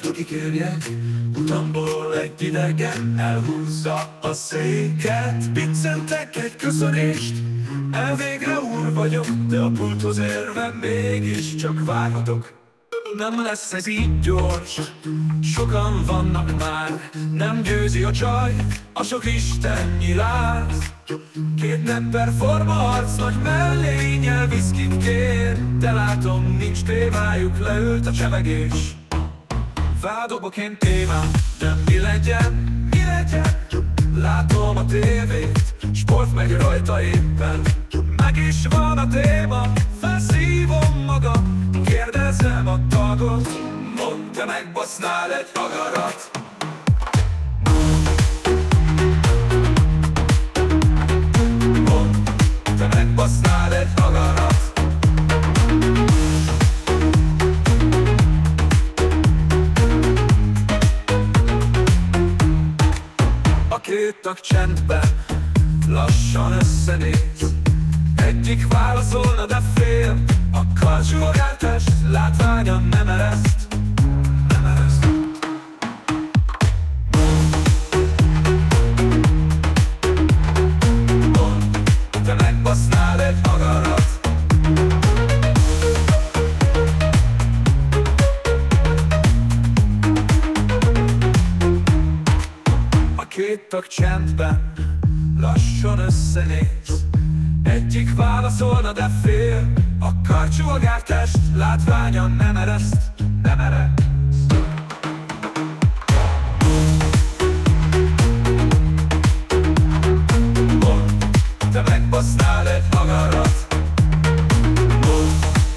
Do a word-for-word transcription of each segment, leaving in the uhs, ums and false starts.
kikérjek. Utamból egy idegen elhúzza a széket. Pincentek egy köszönést, elvégre úr vagyok, de a pulthoz érve mégiscsak várhatok. Nem lesz ez így gyors, sokan vannak már, nem győzi a csaj, a sok istennyi láz. Két nepper forma arc, nagy mellénnyel viszkit kér, de látom, nincs témájuk, leült a csemegés. Vádobok én témám, de mi legyen, mi legyen? Látom a tévét, sport megy rajta éppen. Meg is van a téma, felszívom magam, kérdezem a tagot, mondd, te megbasznál egy agarat. Mondd, te megbasznál egy agarat. A két tag csendben lassan összenéz. Egyik válaszolna, de fél, a karcsúvogáltest látványan nem ereszt, nem ereszt. Mondd, te megbasznál egy agarat. A két tag csendben lassan összenéz. Egyik válaszolna, de fél, a karcsúvogáltest látványan nem ereszt, nem ereszt. Mondd, te megbasznál egy agarat. Mondd,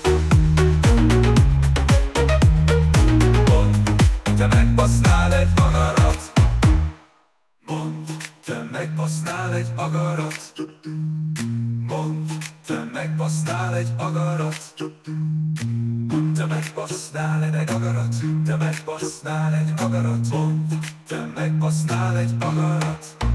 mondd, te megbasznál egy agarat. Mondd, te megbasznál egy agarat. Mondd, te megbasznál egy agarat. Te megbasznál egy agarat. Te megbasznál egy agarat. Mondd, te megbasznál egy agarat.